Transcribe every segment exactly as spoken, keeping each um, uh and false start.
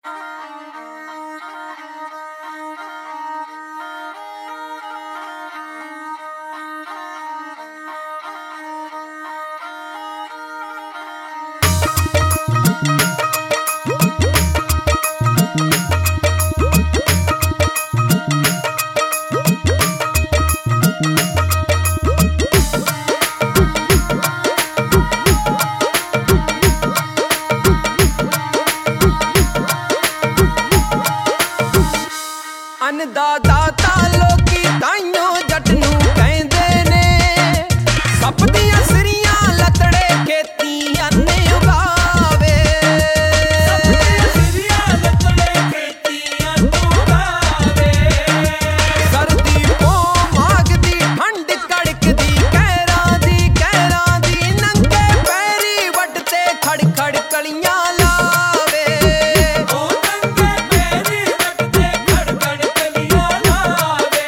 अन्नदाता लोकी ताइयों जट नूं कहंदे ने, सप दियां सिरियां लतड़े खेती अन्ने उगावे। सप दियां सिरियां लतड़े खेती अन्ने उगावे। सर्दी पो माघ दी ठंड कड़कदी कहरां दी कहरां दी, नंगे पैरी वटते खड़ खड़ कलियां लावे। ओ नंगे पैरी वटते खड़ खड़ कलियां लावे।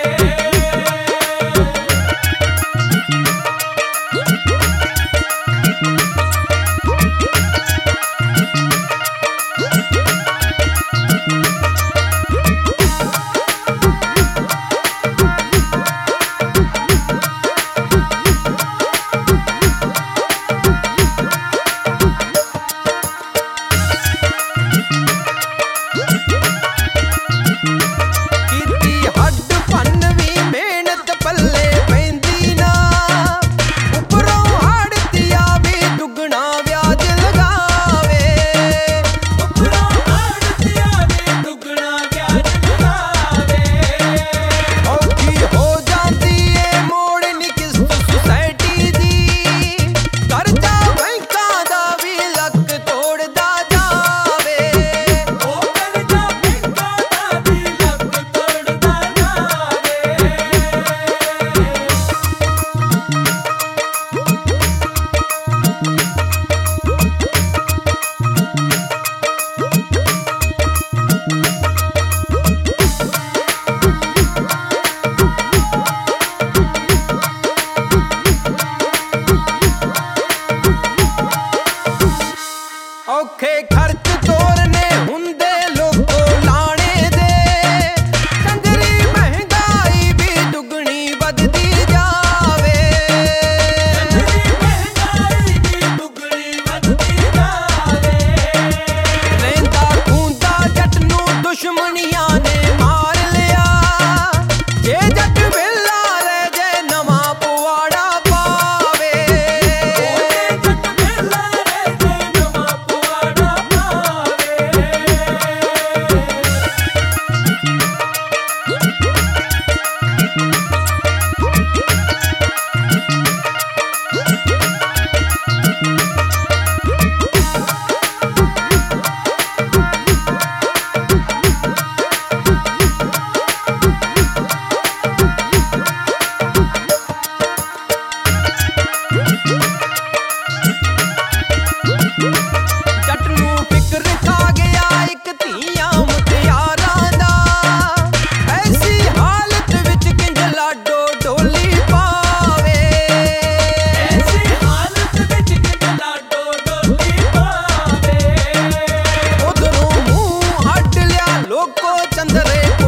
कीती हड्ड भन्न वी मेहनत पल्ले पैंदी ना, उपरों आड़तिया वी दुगना व्याज लगावे। उपरों आड़तिया वी दुगना व्याज लगावे। औखी हो जांदी ए मोड़नी किस्त सोसाइटी दी, करजा बैंकां दा वी लक तोड़दा जावे। ओ करजा बैंकां दा वी लक तोड़दा जावे। औखे खर्च तोरने हुंदे लोको लाणे दे, डंगरी महंगाई भी दुगनी वधदी जावे। डंगरी महंगाई भी दुगनी वधदी जावे। रहिंदा खूंदा जट नूं दुश्मनियां ने मार लिया, जे जट वेला रह जे नवां पवाड़ा पावे। ओ जे जट वेला रह जे नवां पवाड़ा पावे। जट नूं फिकर खा गया इक धीआं मुटियारां दा, ऐसी हालत विच किंज लाडो डोली पावे। ऐसी हालत विच किंज लाडो डोली पावे। उधरों मूंह हट लिया लोको चंदरे